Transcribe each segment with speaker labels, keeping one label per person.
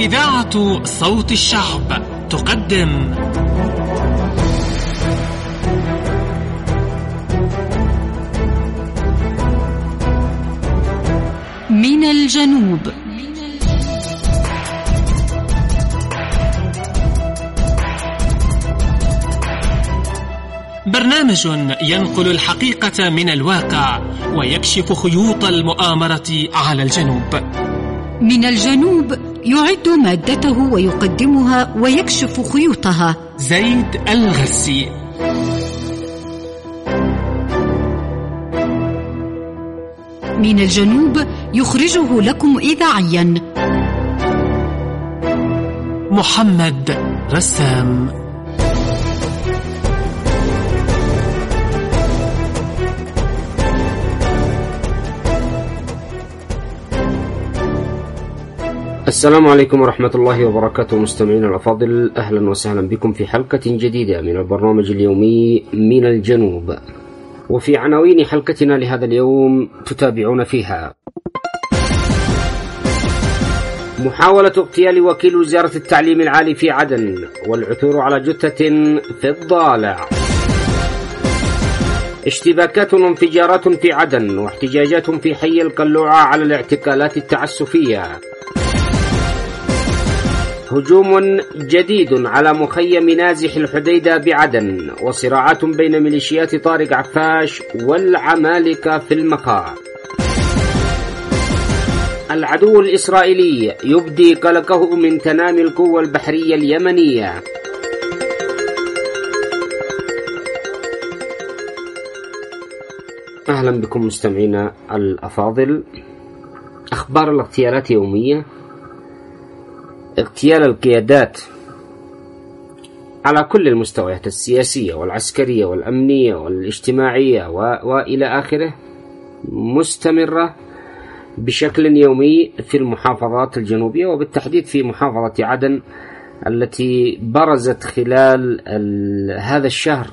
Speaker 1: إذاعة صوت الشعب تقدم
Speaker 2: من الجنوب.
Speaker 1: برنامج ينقل الحقيقة من الواقع ويكشف خيوط المؤامرة على الجنوب.
Speaker 2: من الجنوب يعد مادته ويقدمها ويكشف خيوطها
Speaker 1: زيد الغرسي.
Speaker 2: من الجنوب يخرجه لكم إذاعيا
Speaker 1: محمد رسام.
Speaker 3: السلام عليكم ورحمة الله وبركاته مستمعين الأفاضل، أهلا وسهلا بكم في حلقة جديدة من البرنامج اليومي من الجنوب. وفي عناوين حلقتنا لهذا اليوم تتابعون فيها: محاولة اغتيال وكيل وزارة التعليم العالي في عدن والعثور على جثة في الضالع، اشتباكات وانفجارات في عدن واحتجاجات في حي القلوعة على الاعتقالات التعسفية، هجوم جديد على مخيم نازح الحديدة بعدن، وصراعات بين ميليشيات طارق عفاش والعمالقة في المخا. العدو الإسرائيلي يبدي قلقه من تنامي القوة البحرية اليمنية. أهلا بكم مستمعينا الأفاضل. أخبار الاغتيالات يومية. اغتيال القيادات على كل المستويات السياسية والعسكرية والأمنية والاجتماعية وإلى آخره مستمرة بشكل يومي في المحافظات الجنوبية، وبالتحديد في محافظة عدن التي برزت خلال هذا الشهر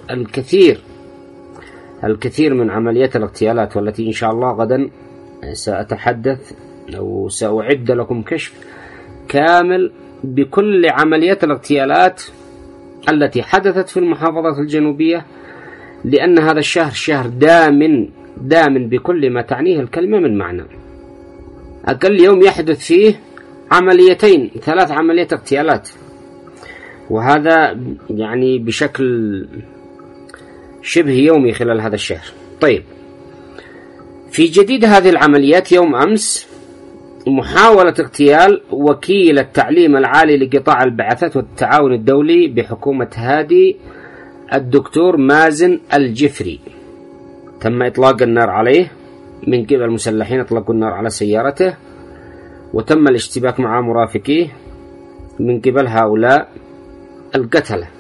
Speaker 3: الكثير من عمليات الاغتيالات، والتي إن شاء الله غدا سأتحدث أو سأعد لكم كشف كامل بكل عمليات الاغتيالات التي حدثت في المحافظات الجنوبية، لأن هذا الشهر شهر دام بكل ما تعنيه الكلمة من معنى. أقل يوم يحدث فيه 3 عمليات اغتيالات، وهذا يعني بشكل شبه يومي خلال هذا الشهر. طيب، في جديد هذه العمليات يوم أمس محاولة اغتيال وكيل التعليم العالي لقطاع البعثات والتعاون الدولي بحكومة هادي الدكتور مازن الجفري. تم إطلاق النار عليه من قبل المسلحين، أطلقوا النار على سيارته، وتم الاشتباك مع مرافقيه من قبل هؤلاء القتلة.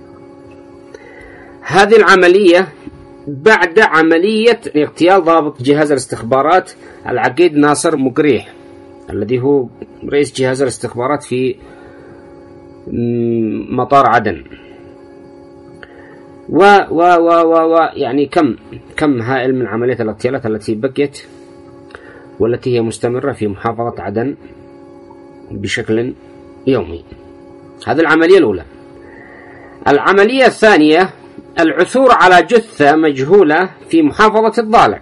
Speaker 3: هذه العملية بعد عملية اغتيال ضابط جهاز الاستخبارات العقيد ناصر مقريح، الذي هو رئيس جهاز الاستخبارات في مطار عدن. يعني كم هائل من عمليات الاغتيالات التي بقيت والتي هي مستمرة في محافظة عدن بشكل يومي. هذه العملية الأولى. العملية الثانية العثور على جثة مجهولة في محافظة الضالع.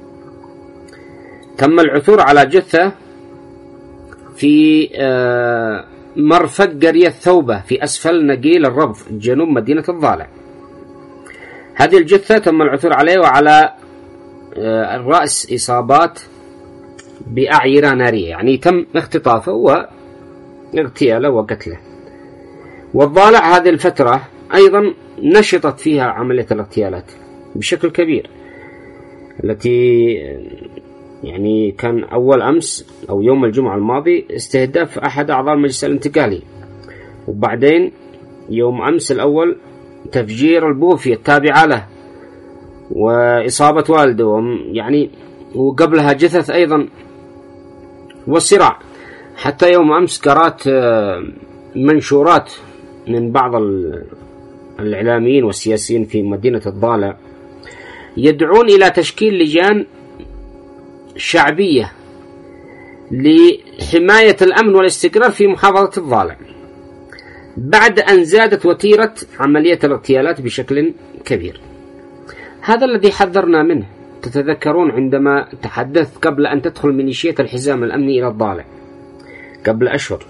Speaker 3: تم العثور على جثة في مرفق قرية ثوبة في أسفل نقيل الربض جنوب مدينة الضالع. هذه الجثة تم العثور عليه وعلى الرأس إصابات بأعيرة نارية، يعني تم اختطافه واغتياله وقتله. والضالع هذه الفترة أيضا نشطت فيها عملية الاغتيالات بشكل كبير، التي يعني كان أول أمس أو يوم الجمعة الماضي استهداف أحد أعضاء المجلس الانتقالي، وبعدين يوم أمس الأول تفجير البوفية التابعة له وإصابة والده، يعني وقبلها جثث أيضا والصراع. حتى يوم أمس قرأت منشورات من بعض الإعلاميين والسياسيين في مدينة الضالع يدعون إلى تشكيل لجان شعبية لحماية الأمن والاستقرار في محافظة الضالع، بعد أن زادت وتيرة عملية الاغتيالات بشكل كبير. هذا الذي حذرنا منه. تتذكرون عندما تحدثت قبل أن تدخل ميليشيات الحزام الأمني إلى الضالع قبل أشهر،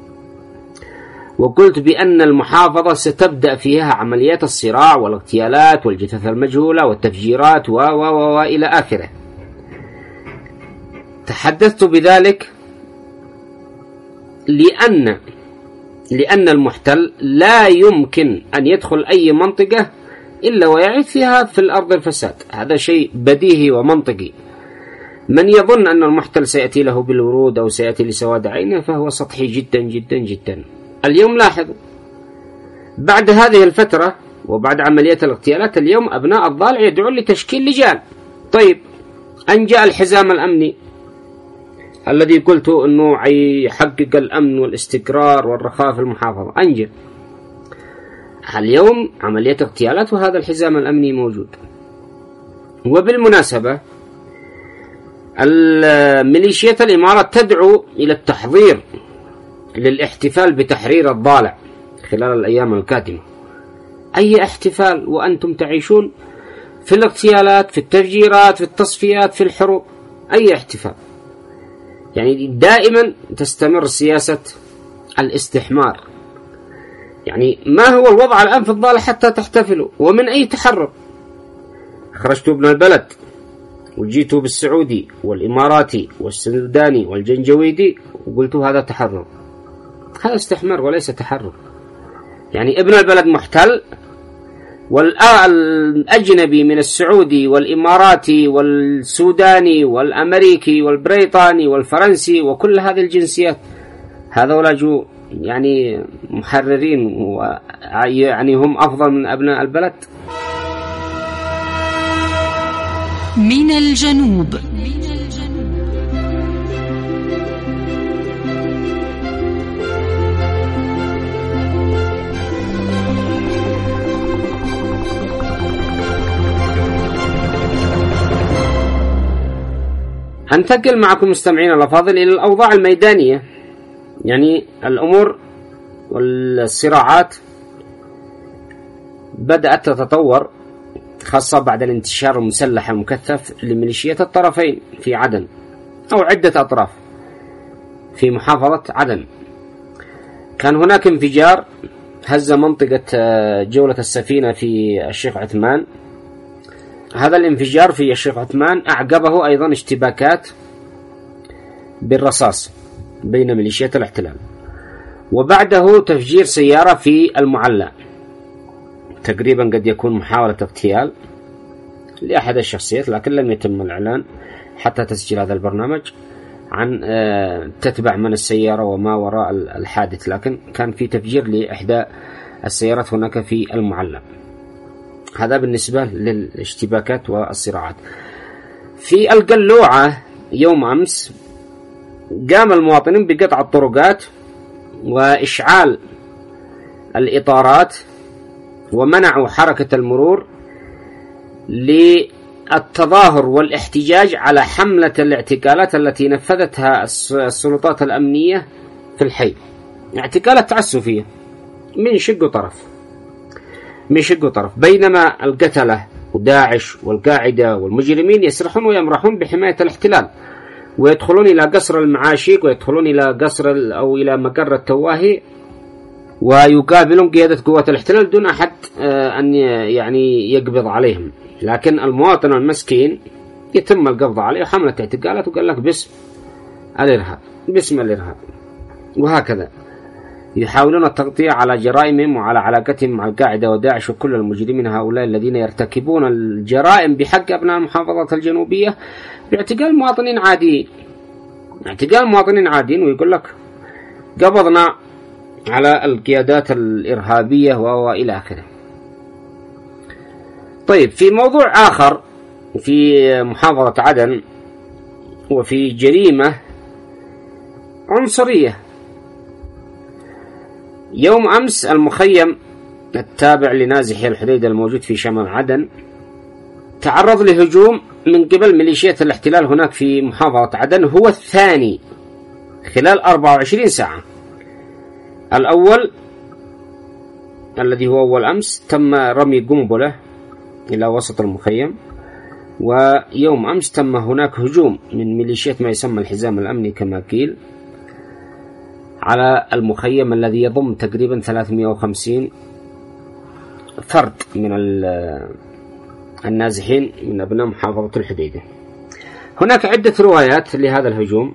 Speaker 3: وقلت بأن المحافظة ستبدأ فيها عمليات الصراع والاغتيالات والجثث المجهولة والتفجيرات وإلى آخره. تحدثت بذلك لأن المحتل لا يمكن أن يدخل أي منطقة إلا ويعيث فيها في الأرض الفساد. هذا شيء بديهي ومنطقي. من يظن أن المحتل سيأتي له بالورود أو سيأتي لسواد عينه فهو سطحي جدا جدا جدا. اليوم لاحظوا بعد هذه الفترة وبعد عمليات الاغتيالات، اليوم أبناء الضالع يدعون لتشكيل لجان. طيب، أن جاء الحزام الأمني الذي قلت أنه يحقق الأمن والاستقرار والرخاء في المحافظة، أنجى اليوم عمليات اغتيالات وهذا الحزام الأمني موجود. وبالمناسبة ميليشيات الإمارات تدعو إلى التحضير للاحتفال بتحرير الضالع خلال الأيام القادمة. أي احتفال وأنتم تعيشون في الاغتيالات، في التفجيرات، في التصفيات، في الحروب؟ أي احتفال؟ يعني دائما تستمر سياسة الاستحمار. يعني ما هو الوضع الآن في الضالع حتى تحتفلوا؟ ومن أي تحرر؟ خرجتوا ابن البلد وجيتوا بالسعودي والإماراتي والسوداني والجنجويدي وقلتوا هذا تحرر. هذا استحمار وليس تحرر. يعني ابن البلد محتل، والأجنبي من السعودي والإماراتي والسوداني والأمريكي والبريطاني والفرنسي وكل هذه الجنسيات، هذولا جو يعني محررين، يعني هم أفضل من أبناء البلد.
Speaker 2: من الجنوب.
Speaker 3: هنتقل معكم مستمعين الأفاضل إلى الأوضاع الميدانية. يعني الأمور والصراعات بدأت تتطور، خاصة بعد الانتشار المسلح المكثف لميليشيات الطرفين في عدن أو عدة أطراف في محافظة عدن. كان هناك انفجار هز منطقة جولة السفينة في الشيخ عثمان. هذا الانفجار في الشيخ عثمان أعقبه أيضا اشتباكات بالرصاص بين ميليشيات الاحتلال، وبعده تفجير سيارة في المعلى. تقريبا قد يكون محاولة اغتيال لأحد الشخصيات، لكن لم يتم الإعلان حتى تسجيل هذا البرنامج عن تتبع من السيارة وما وراء الحادث، لكن كان في تفجير لإحدى السيارات هناك في المعلى. هذا بالنسبة للاشتباكات والصراعات. في القلوعة يوم أمس قام المواطنين بقطع الطرقات وإشعال الإطارات ومنعوا حركة المرور للتظاهر والاحتجاج على حملة الاعتقالات التي نفذتها السلطات الأمنية في الحي. اعتقالات تعسفية من شق وطرف، بينما القتلة وداعش والقاعدة والمجرمين يسرحون ويمرحون بحماية الاحتلال، ويدخلون إلى قصر المعاشيق ويدخلون إلى قصر أو إلى مقر التواهي ويقابلون قيادة قوات الاحتلال دون أحد أن يعني يقبض عليهم. لكن المواطن المسكين يتم القبض عليه وحملة اعتقالات وقال لك باسم الإرهاب. وهكذا يحاولون التغطية على جرائمهم وعلى علاقتهم مع القاعدة وداعش وكل المجرمين هؤلاء الذين يرتكبون الجرائم بحق أبناء المحافظات الجنوبية باعتقال مواطنين عاديين، ويقول لك قبضنا على القيادات الإرهابية وإلى آخره. طيب، في موضوع آخر في محافظة عدن وفي جريمة عنصرية. يوم أمس المخيم التابع لنازحي الحديدة الموجود في شمال عدن تعرض لهجوم من قبل ميليشيات الاحتلال هناك في محافظة عدن، هو الثاني خلال 24 ساعة. الأول الذي هو أول أمس تم رمي قنبلة إلى وسط المخيم، ويوم أمس تم هناك هجوم من ميليشيات ما يسمى الحزام الأمني كما قيل على المخيم الذي يضم تقريبا 350 فرد من النازحين من أبناء محافظة الحديدة. هناك عدة روايات لهذا الهجوم.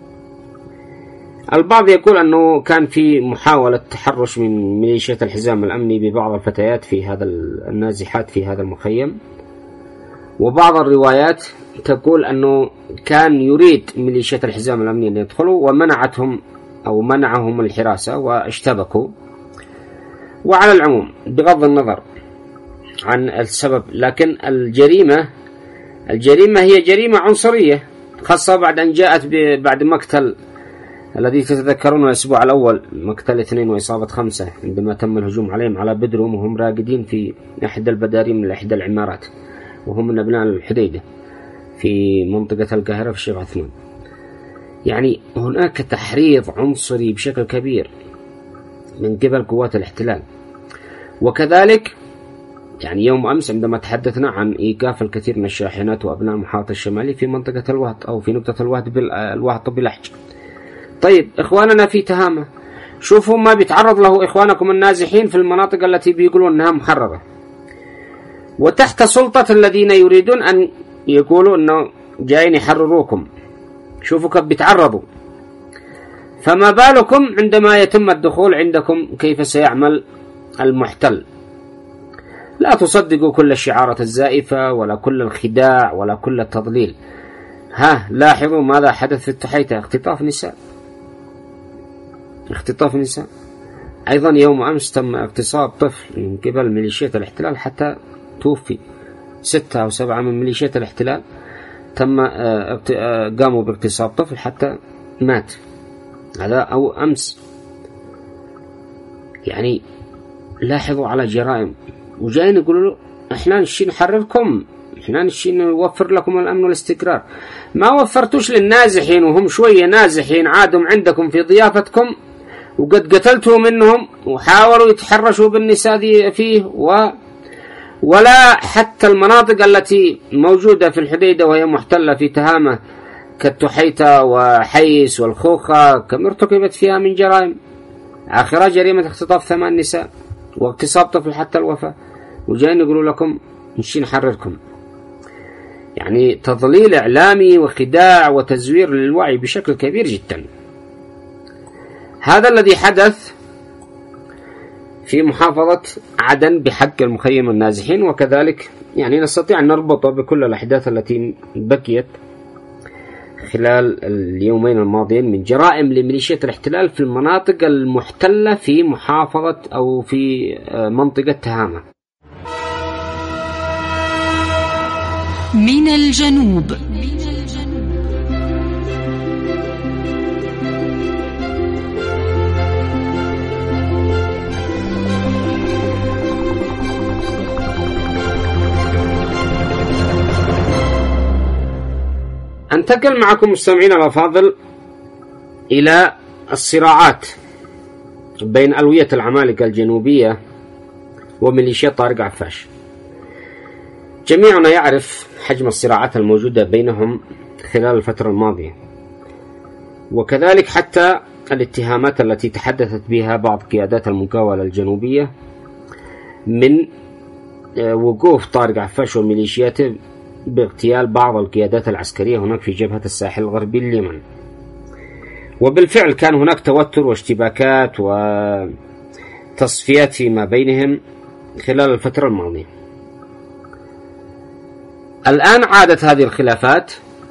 Speaker 3: البعض يقول أنه كان في محاولة تحرش من ميليشيات الحزام الأمني ببعض الفتيات في هذا النازحات في هذا المخيم، وبعض الروايات تقول أنه كان يريد ميليشيات الحزام الأمني أن يدخلوا ومنعتهم أو منعهم الحراسة واشتبكوا. وعلى العموم بغض النظر عن السبب، لكن الجريمة هي جريمة عنصرية، خاصة بعد أن جاءت بعد مقتل الذي تتذكرون الأسبوع الأول، مقتل 2 وإصابة 5 عندما تم الهجوم عليهم على بدرهم وهم راقدين في إحدى البدارين من إحدى العمارات، وهم من أبناء الحديدة في منطقة القاهرة في الشيخ عثمان. يعني هناك تحريض عنصري بشكل كبير من قبل قوات الاحتلال. وكذلك يعني يوم أمس عندما تحدثنا عن إيقاف الكثير من الشاحنات وأبناء المحافظة الشمالي في منطقة الوهد أو في نقطة الوهد بلحج. طيب إخواننا في تهامة، شوفوا ما بيتعرض له إخوانكم النازحين في المناطق التي بيقولون أنها محررة وتحت سلطة الذين يريدون أن يقولوا أنه جايين يحرروكم. شوفوا كيف بيتعرضوا، فما بالكم عندما يتم الدخول عندكم كيف سيعمل المحتل. لا تصدقوا كل الشعارات الزائفة ولا كل الخداع ولا كل التضليل. لاحظوا ماذا حدث في التحيتة، اختطاف نساء. أيضا يوم أمس تم اغتصاب طفل من قبل ميليشيات الاحتلال حتى توفي. 6 أو 7 من ميليشيات الاحتلال قاموا باغتصاب طفل حتى مات. هذا أو أمس. يعني لاحظوا على جرائم، وجايين يقولوا له احنا نشي نحرركم، احنا نشي نوفر لكم الأمن والاستقرار. ما وفرتوش للنازحين وهم شوية نازحين عادهم عندكم في ضيافتكم وقد قتلتوا منهم وحاولوا يتحرشوا بالنساء فيه ولا حتى المناطق التي موجودة في الحديدة وهي محتلة في تهامة كالتحيتة وحيس والخوخة كم ارتكبت فيها من جرائم، آخرها جريمة اختطاف 8 نساء واغتصاب طفل حتى الوفاة، وجايين يقولوا لكم نشي نحرركم. يعني تضليل إعلامي وخداع وتزوير للوعي بشكل كبير جدا. هذا الذي حدث في محافظة عدن بحق المخيم النازحين، وكذلك يعني نستطيع أن نربطه بكل الأحداث التي بقيت خلال اليومين الماضيين من جرائم لميليشيات الاحتلال في المناطق المحتلة في محافظة أو في منطقة تهامة.
Speaker 2: من الجنوب.
Speaker 3: أنتقل معكم مستمعين الأفاضل إلى الصراعات بين ألوية العمالقة الجنوبية وميليشيات طارق عفاش. جميعنا يعرف حجم الصراعات الموجودة بينهم خلال الفترة الماضية، وكذلك حتى الاتهامات التي تحدثت بها بعض قيادات المقاولة الجنوبية من وقوف طارق عفاش وميليشياته باغتيال بعض القيادات العسكرية هناك في جبهة الساحل الغربي لليمن. وبالفعل كان هناك توتر واشتباكات وتصفيات فيما بينهم خلال الفترة الماضية. الآن عادت هذه الخلافات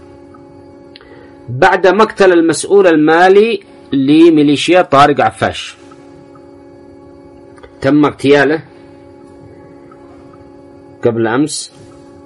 Speaker 3: بعد مقتل المسؤول المالي لميليشيات طارق عفاش. تم اغتياله قبل أمس،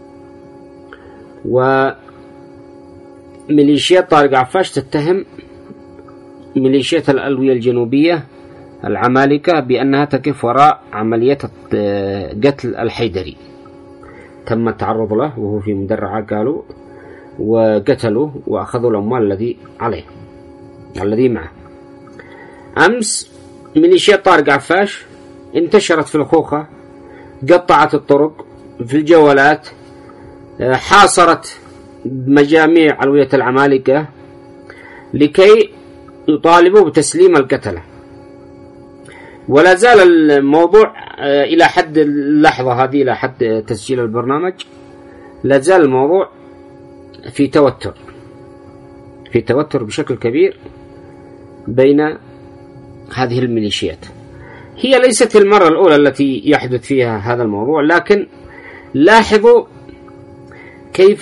Speaker 3: وميليشيات طارق عفاش تتهم ميليشيات الألوية الجنوبية العمالقة بأنها تقف وراء عملية قتل الحيدري. تم التعرض له وهو في مدرعة قالوا، وقتلوا وأخذوا الأموال الذي عليه. الذي معه. أمس ميليشيات طارق عفاش انتشرت في الخوخة، قطعت الطرق في الجولات، حاصرت مجاميع علوية العمالقة لكي يطالبوا بتسليم القتلة. ولا زال الموضوع إلى حد اللحظة هذه، إلى حد تسجيل البرنامج، لا زال الموضوع في توتر بشكل كبير بين هذه الميليشيات. هي ليست المرة الأولى التي يحدث فيها هذا الموضوع، لكن لاحظوا كيف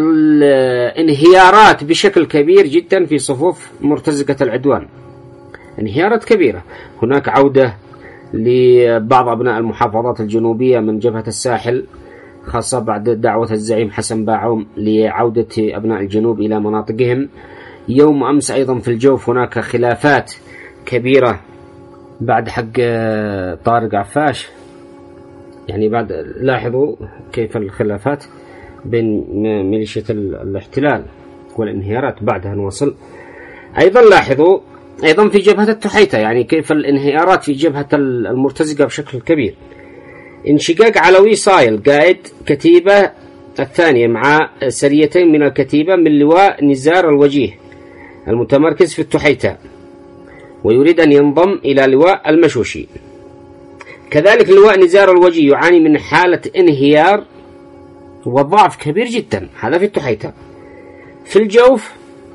Speaker 3: الانهيارات بشكل كبير جدا في صفوف مرتزقة العدوان، انهيارات كبيرة. هناك عودة لبعض أبناء المحافظات الجنوبية من جبهة الساحل، خاصة بعد دعوة الزعيم حسن باعوم لعودة أبناء الجنوب إلى مناطقهم. يوم أمس أيضا في الجوف هناك خلافات كبيرة بعد حق طارق عفاش. يعني بعد لاحظوا كيف الخلافات بين ميليشيا الاحتلال والانهيارات بعدها نوصل. أيضا لاحظوا أيضا في جبهة التحيتة، يعني كيف الانهيارات في جبهة المرتزقة بشكل كبير. انشقاق علوي صايل قائد كتيبة الثانية مع سريتين من الكتيبة من لواء نزار الوجيه المتمركز في التحيتة، ويريد أن ينضم إلى لواء المشوشي. كذلك لواء نزار الوجيه يعاني من حالة انهيار وضعف كبير جدا، هذا في التحيتة. في الجوف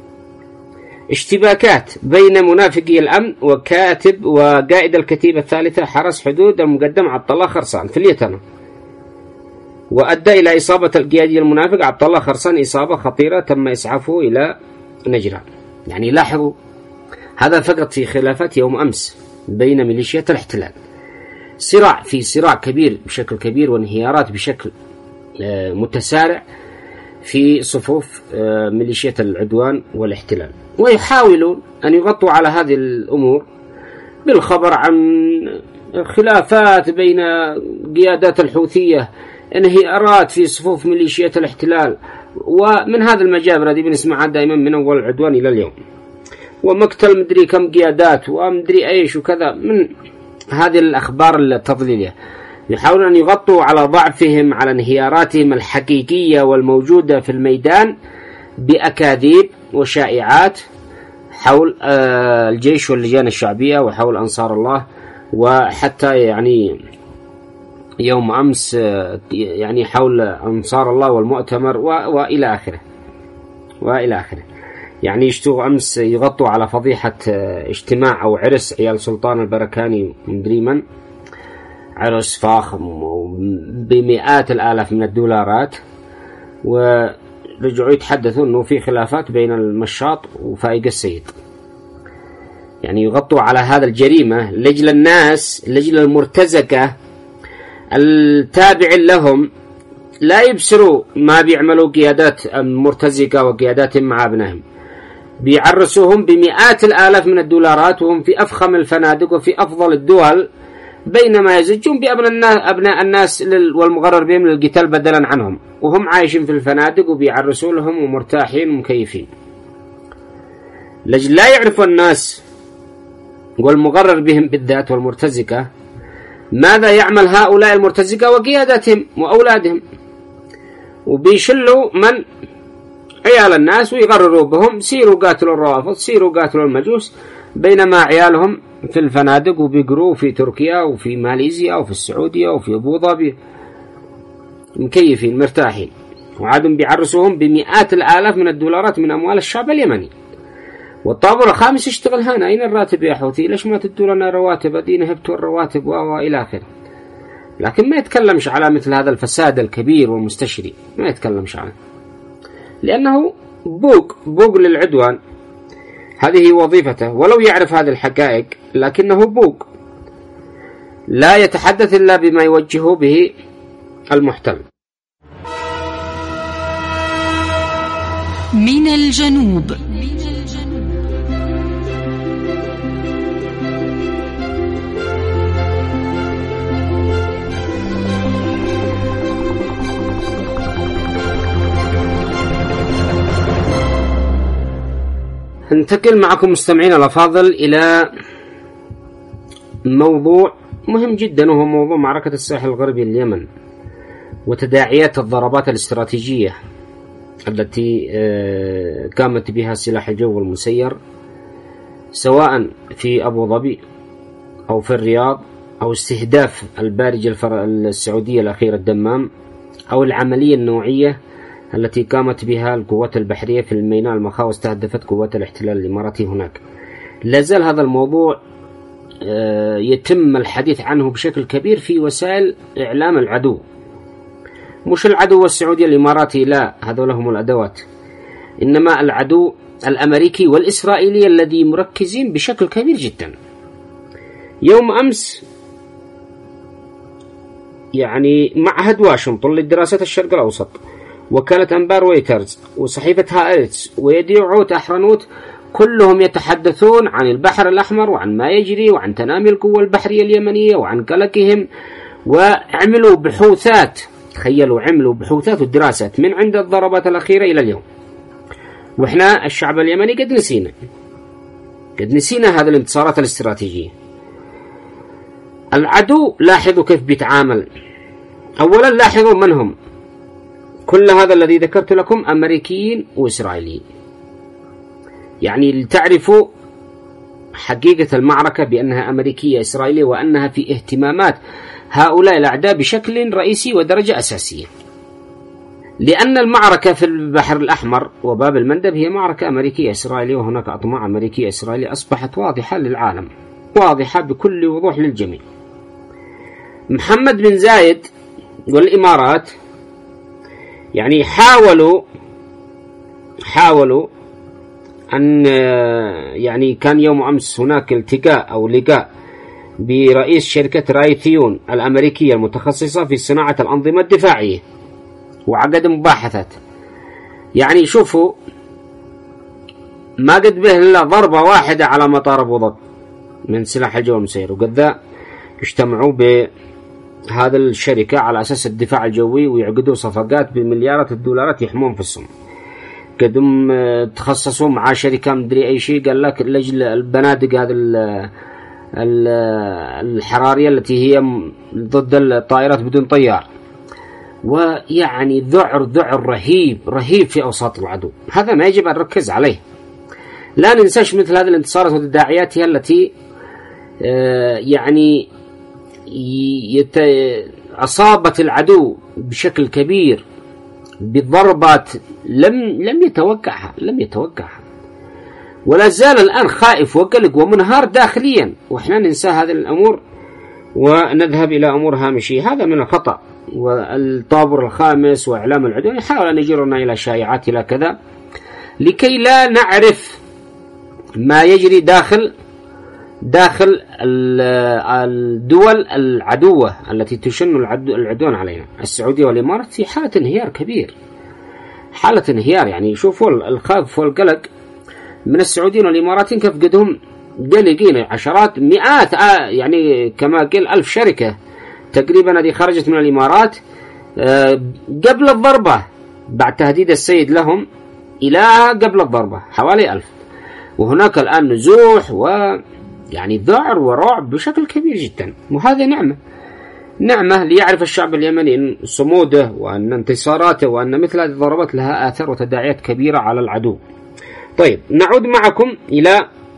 Speaker 3: اشتباكات بين منافقي الأمن وكاتب وقائد الكتيبة الثالثة حرس حدود المقدم عبد الله خرسان في اليتنة، وأدى إلى إصابة القيادي المنافق عبد الله خرسان إصابة خطيرة تم إسعافه إلى نجران. يعني لاحظوا هذا فقط في خلافات يوم أمس بين ميليشيات الاحتلال، صراع كبير بشكل كبير، وانهيارات بشكل متسارع في صفوف ميليشيات العدوان والاحتلال. ويحاولون أن يغطوا على هذه الأمور بالخبر عن خلافات بين قيادات الحوثية، انهيارات في صفوف ميليشيات الاحتلال، ومن هذا المجال الذي بنسمعها دائما من أول العدوان إلى اليوم، ومقتل مدري كم قيادات ومدري ايش وكذا، من هذه الأخبار التضليلية. يحاولون أن يغطوا على ضعفهم، على انهياراتهم الحقيقية والموجودة في الميدان بأكاذيب وشائعات حول الجيش واللجان الشعبية وحول أنصار الله. وحتى يعني يوم أمس يعني حول أنصار الله والمؤتمر وإلى آخره. يعني يشتغوا أمس يغطوا على فضيحة اجتماع أو عرس عيال سلطان البركاني مدري من، عرس فاخم بمئات الآلاف من الدولارات، ورجعوا يتحدثوا أنه في خلافات بين المشاط وفائق السيد. يعني يغطوا على هذا الجريمة لجل الناس، لجل المرتزقة التابع لهم لا يبصروا ما بيعملوا قيادات المرتزقة وقياداتهم مع أبنائهم. بيعرسوهم بمئات الآلاف من الدولارات وهم في أفخم الفنادق وفي أفضل الدول، بينما يزجون بأبناء الناس والمغرر بهم للقتال بدلا عنهم، وهم عايشين في الفنادق وبيعرسوا لهم ومرتاحين ومكيفين. لجل لا يعرف الناس والمغرر بهم بالذات والمرتزقة ماذا يعمل هؤلاء المرتزقة وقياداتهم وأولادهم، وبيشلوا من عيال الناس ويغرروا بهم، سيروا قاتلوا الروافض، سيروا قاتلوا المجوس، بينما عيالهم في الفنادق وبيقروا في تركيا وفي ماليزيا وفي السعودية وفي أبو ظبي مكيفين مرتاحين، وعادهم بيعرسوهم بمئات الآلاف من الدولارات من أموال الشعب اليمني. والطابور الخامس يشتغل هنا، أين الراتب يا حوثي؟ ليش ما تدوا لنا رواتب؟ أدينا هبتوا الرواتب وإلى آخره. لكن ما يتكلمش على مثل هذا الفساد الكبير والمستشري، ما يتكلمش عنه، لأنه بوق للعدوان، هذه وظيفته. ولو يعرف هذه الحقائق لكنه بوق، لا يتحدث إلا بما يوجهه به المحتل.
Speaker 2: من الجنوب.
Speaker 3: انتقل معكم مستمعين الأفاضل إلى موضوع مهم جدا، وهو موضوع معركة الساحل الغربي اليمن وتداعيات الضربات الاستراتيجية التي قامت بها سلاح الجو المسير، سواء في أبو ظبي أو في الرياض، أو استهداف البارجة السعودية الأخيرة الدمام، أو العملية النوعية التي قامت بها القوات البحرية في الميناء المخا واستهدفت قوات الاحتلال الإماراتي هناك. لازال هذا الموضوع يتم الحديث عنه بشكل كبير في وسائل إعلام العدو، مش العدو السعودي الإماراتي، لا، هذول هم الأدوات، إنما العدو الأمريكي والإسرائيلي الذي مركزين بشكل كبير جدا. يوم أمس يعني معهد واشنطن للدراسات الشرق الأوسط، وكالة أنبار رويترز، وصحيفة هآرتس، ويديوعوت أحرنوت، كلهم يتحدثون عن البحر الأحمر وعن ما يجري وعن تنامي القوة البحرية اليمنية وعن قلقهم، وعملوا بحوثات، تخيلوا عملوا بحوثات ودراسات من عند الضربات الأخيرة إلى اليوم. وإحنا الشعب اليمني قد نسينا هذه الانتصارات الاستراتيجية. العدو لاحظوا كيف بيتعامل. أولا لاحظوا من هم. كل هذا الذي ذكرت لكم أمريكيين وإسرائيليين، يعني لتعرفوا حقيقة المعركة بأنها أمريكية إسرائيلية، وأنها في اهتمامات هؤلاء الأعداء بشكل رئيسي ودرجة أساسية. لأن المعركة في البحر الأحمر وباب المندب هي معركة أمريكية إسرائيلية، وهناك أطماع أمريكية إسرائيلية أصبحت واضحة للعالم، واضحة بكل وضوح للجميع. محمد بن زايد والإمارات يعني حاولوا أن يعني كان يوم أمس هناك التقاء أو لقاء برئيس شركة رايثيون الأمريكية المتخصصة في صناعة الأنظمة الدفاعية، وعقد مباحثات. يعني شوفوا ما قد به إلا ضربة واحدة على مطار أبو ظبي من سلاح الجو المسير، وقد اجتمعوا بهذا الشركة على أساس الدفاع الجوي، ويعقدوا صفقات بمليارات الدولارات يحمون في الصين. قدم تخصصوا مع شركة مدري أي شيء، قال لك لجل البنادق هذه الحرارية التي هي ضد الطائرات بدون طيار. ويعني ذعر رهيب في أوساط العدو. هذا ما يجب أن نركز عليه. لا ننساش مثل هذه الانتصارات وتداعياتها التي يعني أصابت العدو بشكل كبير بضربات لم يتوقعها، ولا زال الآن خائف وقلق ومنهار داخليا، وإحنا ننسى هذه الأمور ونذهب إلى أمور هامشية. هذا من الخطأ. والطابور الخامس وإعلام العدو يحاول أن يجرنا إلى شائعات إلى كذا، لكي لا نعرف ما يجري داخل الدول العدوة التي تشن العدوان علينا. السعودية والإمارات في حالة انهيار كبير، حالة انهيار. يعني شوفوا الخوف والقلق من السعوديين والإماراتيين كيف قدهم قلقين. عشرات مئات يعني كما قيل 1000 شركة تقريبا هذه خرجت من الإمارات قبل الضربة، بعد تهديد السيد لهم إلى قبل الضربة حوالي 1000. وهناك الآن نزوح ويعني ذعر ورعب بشكل كبير جدا. وهذه نعمة ليعرف الشعب اليمني صموده وأن انتصاراته وأن مثل هذه الضربات لها آثار وتداعيات كبيرة على العدو. طيب نعود معكم إلى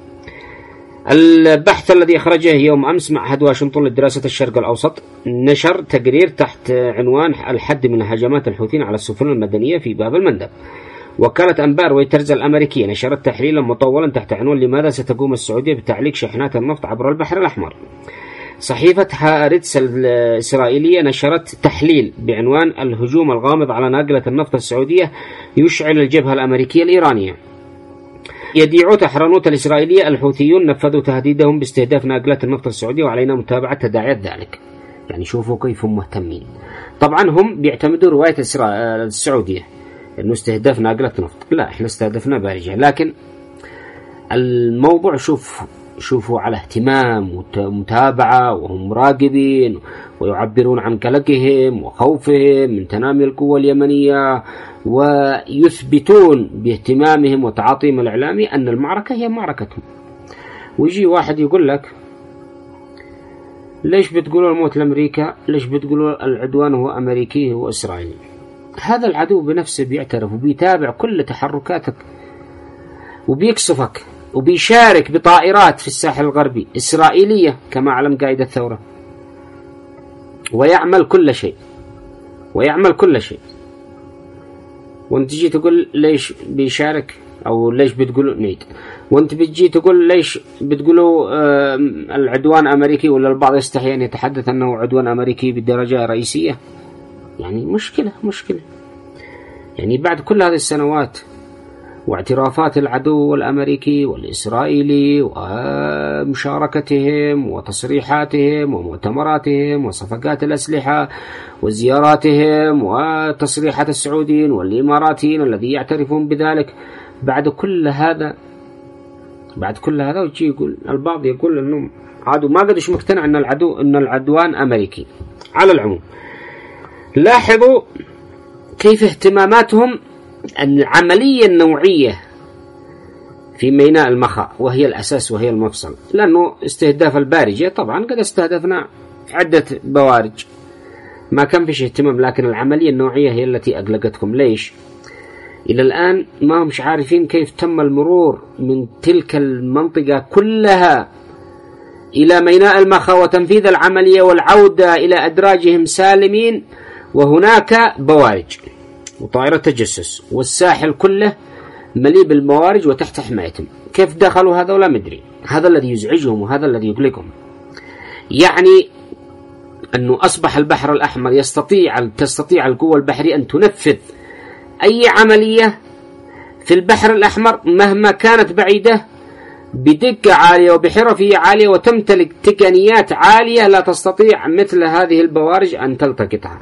Speaker 3: البحث الذي أخرجه يوم أمس معهد واشنطن للدراسة الشرق الأوسط. نشر تقرير تحت عنوان الحد من هجمات الحوثيين على السفن المدنية في باب المندب. وكالة أنبار رويترز الأمريكية نشرت تحليلا مطولا تحت عنوان لماذا ستقوم السعودية بتعليق شاحنات النفط عبر البحر الأحمر. صحيفة هآرتس الإسرائيلية نشرت تحليل بعنوان الهجوم الغامض على ناقلة النفط السعودية يشعل الجبهة الأمريكية الإيرانية. يديعوت أحرنوت الإسرائيلية الحوثيون نفذوا تهديدهم باستهداف ناقلات النفط السعودية، وعلينا متابعة تداعيات ذلك. يعني شوفوا كيف هم مهتمين. طبعا هم بيعتمدوا رواية السعودية أنه استهداف ناقلة نفط، لا، إحنا استهدفنا بارجة. لكن الموضوع شوف شوفوا على اهتمام ومتابعة، وهم مراقبين ويعبرون عن قلقهم وخوفهم من تنامي القوة اليمنية، ويثبتون باهتمامهم وتعاطيهم الإعلامي أن المعركة هي معركتهم. ويجي واحد يقول لك ليش بتقولوا الموت لأمريكا؟ ليش بتقولوا العدوان هو أمريكي هو إسرائيلي؟ هذا العدو بنفسه بيعترف وبيتابع كل تحركاتك وبيكسفك وبيشارك بطائرات في الساحل الغربي إسرائيلية كما علم قائد الثورة، ويعمل كل شيء وانت تجي تقول ليش بيشارك أو ليش بتقولوا نيد، وانت بتجي تقول ليش بتقولوا العدوان أمريكي، ولا البعض يستحي أن يتحدث أنه عدوان أمريكي بالدرجة رئيسية. يعني مشكلة يعني بعد كل هذه السنوات واعترافات العدو الأمريكي والإسرائيلي ومشاركتهم وتصريحاتهم ومؤتمراتهم وصفقات الأسلحة وزياراتهم وتصريحات السعوديين والإماراتيين الذي يعترفون بذلك، بعد كل هذا ويجي يقول البعض يقول أنه عادوا ما قدش مقتنع أن العدوان أمريكي. على العموم لاحظوا كيف اهتماماتهم العملية النوعية في ميناء المخا، وهي الأساس وهي المفصل، لأنه استهداف البارجة طبعا قد استهدفنا عدة بوارج ما كان فيش اهتمام، لكن العملية النوعية هي التي أقلقتكم. ليش؟ إلى الآن ما همش عارفين كيف تم المرور من تلك المنطقة كلها إلى ميناء المخا وتنفيذ العملية والعودة إلى أدراجهم سالمين، وهناك بوارج وطائرة تجسس والساحل كله مليء بالبوارج وتحت حمايتهم. كيف دخلوا هذا ولا مدري؟ هذا الذي يزعجهم وهذا الذي يقلقهم. يعني أنه أصبح البحر الأحمر تستطيع القوة البحرية أن تنفذ أي عملية في البحر الأحمر مهما كانت بعيدة بدقة عالية وبحرفية عالية، وتمتلك تقنيات عالية لا تستطيع مثل هذه البوارج أن تلتقطها.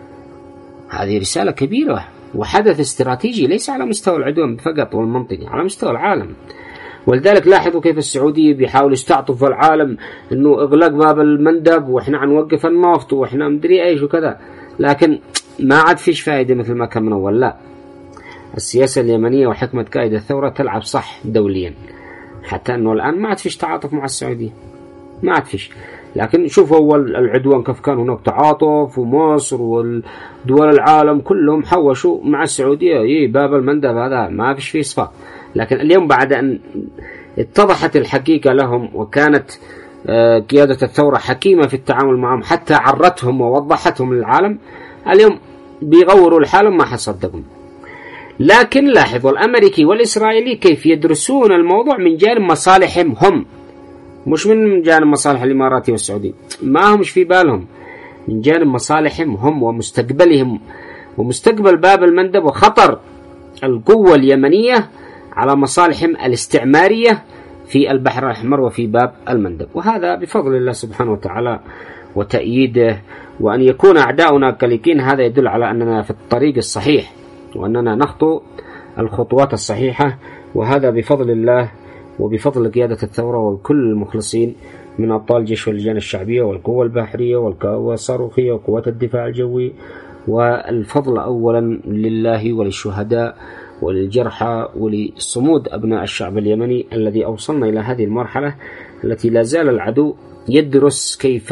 Speaker 3: هذه رسالة كبيرة وحدث استراتيجي ليس على مستوى العدوان فقط والمنطقة، على مستوى العالم. ولذلك لاحظوا كيف السعودية بيحاول يستعطف العالم انه اغلق باب المندب واحنا عنوقف النفط واحنا مدري ايش وكذا، لكن ما عاد فيش فائدة مثل ما كان من اول. لا، السياسة اليمنية وحكمة قائد الثورة تلعب صح دوليا، حتى انه الان ما عاد فيش تعاطف مع السعودية، ما عاد فيش. لكن شوفوا أول العدوان كيف كان هناك تعاطف، ومصر والدول العالم كلهم حوشوا مع السعودية باب المندب هذا ما فيش فيه صفاء. لكن اليوم بعد أن اتضحت الحقيقة لهم وكانت قيادة الثورة حكيمة في التعامل معهم حتى عرتهم ووضحتهم للعالم، اليوم بيغوروا الحالهم ما حصدقهم. لكن لاحظوا الأمريكي والإسرائيلي كيف يدرسون الموضوع من جانب مصالحهم هم، مش من جانب مصالح الإماراتي والسعودي، ما همش في بالهم، من جانب مصالحهم هم ومستقبلهم ومستقبل باب المندب وخطر القوة اليمنية على مصالحهم الاستعمارية في البحر الأحمر وفي باب المندب. وهذا بفضل الله سبحانه وتعالى وتأييده، وأن يكون أعداؤنا قلقين هذا يدل على أننا في الطريق الصحيح وأننا نخطو الخطوات الصحيحة، وهذا بفضل الله وبفضل قيادة الثورة وكل المخلصين من أبطال الجيش واللجان الشعبية والقوة البحرية والقوة الصاروخية وقوات الدفاع الجوي. والفضل أولا لله وللشهداء وللجرحى ولصمود أبناء الشعب اليمني الذي أوصلنا إلى هذه المرحلة التي لا زال العدو يدرس كيف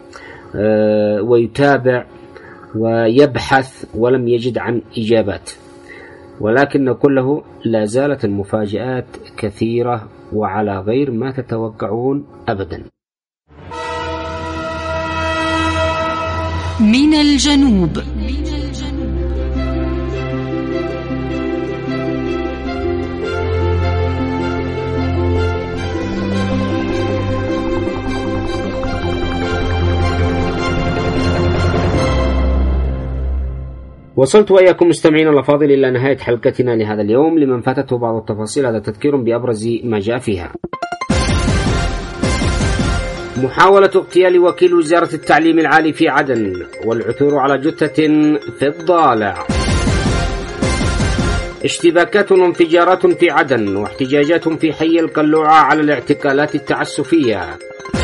Speaker 3: ويتابع ويبحث ولم يجد عن إجابات، ولكن كله لا زالت المفاجآت كثيرة وعلى غير ما تتوقعون أبدا.
Speaker 2: من الجنوب.
Speaker 3: وصلت وإياكم مستمعين الأفاضل إلى نهاية حلقتنا لهذا اليوم. لمن فاتته بعض التفاصيل هذا تذكير بأبرز ما جاء فيها. محاولة اغتيال وكيل وزارة التعليم العالي في عدن والعثور على جثة في الضالع. اشتباكات وانفجارات في عدن، واحتجاجات في حي القلوعة على الاعتقالات التعسفية.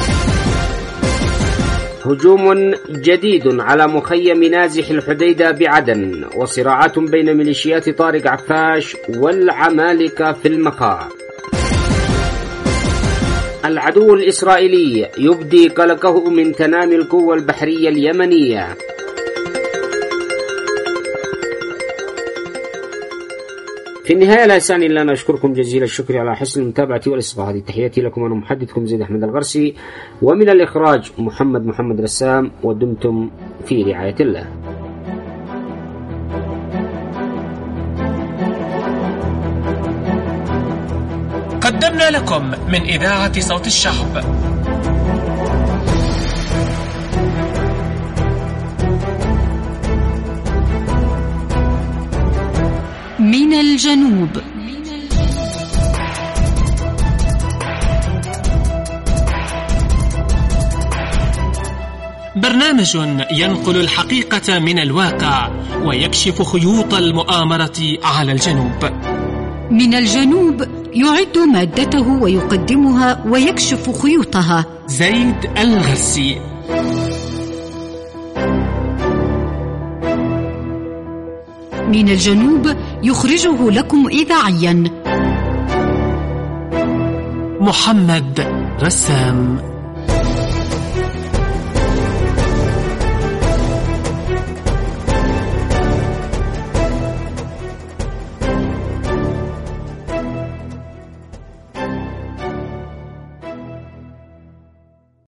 Speaker 3: هجوم جديد على مخيم نازح الحديدة بعدن، وصراعات بين ميليشيات طارق عفاش والعمالقة في المخا. العدو الإسرائيلي يبدي قلقه من تنامي القوة البحرية اليمنية. في النهاية لا يسعني إلا أن أشكركم جزيل الشكر على حسن المتابعة والإصغاء. هذه تحياتي لكم، أنا محدثكم زيد أحمد الغرسي، ومن الإخراج محمد رسام، ودمتم في رعاية الله.
Speaker 1: قدمنا لكم من إذاعة صوت الشعب
Speaker 2: من الجنوب.
Speaker 1: برنامج ينقل الحقيقة من الواقع ويكشف خيوط المؤامرة على الجنوب.
Speaker 2: من الجنوب يعد مادته ويقدمها ويكشف خيوطها
Speaker 1: زيد الغرسي.
Speaker 2: من الجنوب يخرجه لكم إذاعيا
Speaker 1: محمد رسام.